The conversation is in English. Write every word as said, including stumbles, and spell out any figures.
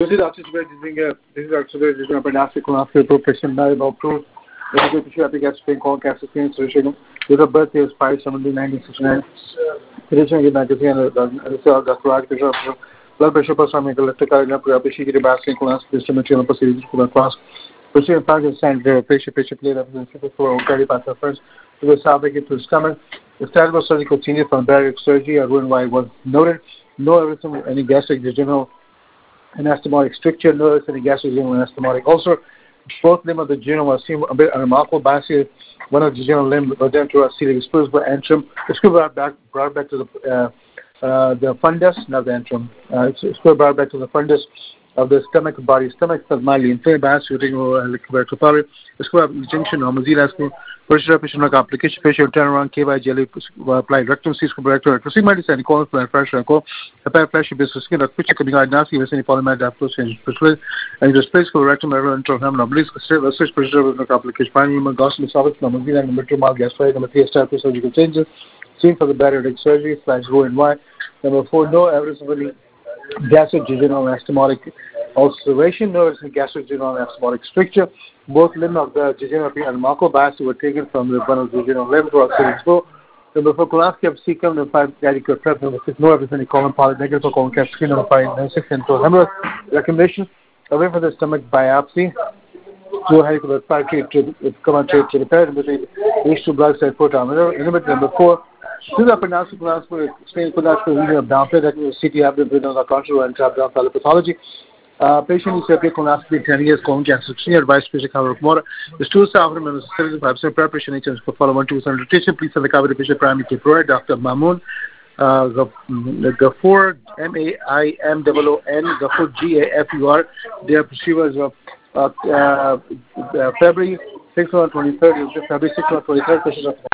This is actually using a this is actually using a pronounced colonoscopy profession now about proof. This is the issue I think that's been called cancer solution. With a birthday is five seventeen nineteen sixty nine. Edition of magazine the Doctor blood pressure per some electrical appreciate the basket colonoscopy system material procedures for the class. Procedure Pakistan patient patient play representative for cardiac first to the subject to the stomach. The status was surgical changes from bariatric surgery or when why was noted. No evidence of any gastric jejunal anastomotic stricture, no evidence of any gastric jejunal anastomotic ulcer. Both limb of the jejunal was seen a bit unremarkable biopsy. One of the jejunal limb was then to a seated exposed by antrum. The screw brought back brought back to the uh, uh, the fundus, not the antrum. Uh, it's screw brought back to the fundus of the stomach body. Stomach felt mildly inflamed by shooting or liquid. The screw of junction or mazila screw. Pressure patient complication, facial turnaround, K Y jelly applied rectum, C screw rectal. Proceed my descent, colon pressure and call. Apparent flash business skin, a picture coming out nasty with any polymer application. And the space for rectum, internal terminal, oblique, research pressure with no complication. Finally, gospel solid, number three, number two, mild gastritis, number three, start surgical changes. Seen for the bariatric surgery, slash go and Y. Number four, no evidence of any gastric jejunal anastomotic ulceration, no evidence of gastric jejunal anastomotic stricture. Both limb of the jejunal and remarkable biopsy were taken from the one of the jejunal limb to our expo. Number four, colonoscopy of cecum. Number five, radical prep. Number six, no evidence of any colon polyp, negative for colon cancer. Number five, number six, and so hemorrhage. Recommendation, away from the stomach biopsy. Two high about five treat to come on treat to the parent. Number three, H two blood cell proton. Number four, this is a pronounced colonoscopy, explain colonoscopy region of downplay, that is C T abdomen, the control and abdominal pathology. Uh, patient is a colonoscopy, ten years, colon cancer, advice patient cover of water. The stool suffering is seventy-five percent preparation, H for follow one, two, hundred rotation. Please send the cover to patient primary care provider, Doctor Mamoon, uh, Gafur, M A I M O O N, Gafur, G A F U R. Their procedure is of uh, uh, uh, February sixth or twenty-third, February sixth or twenty-third, patient of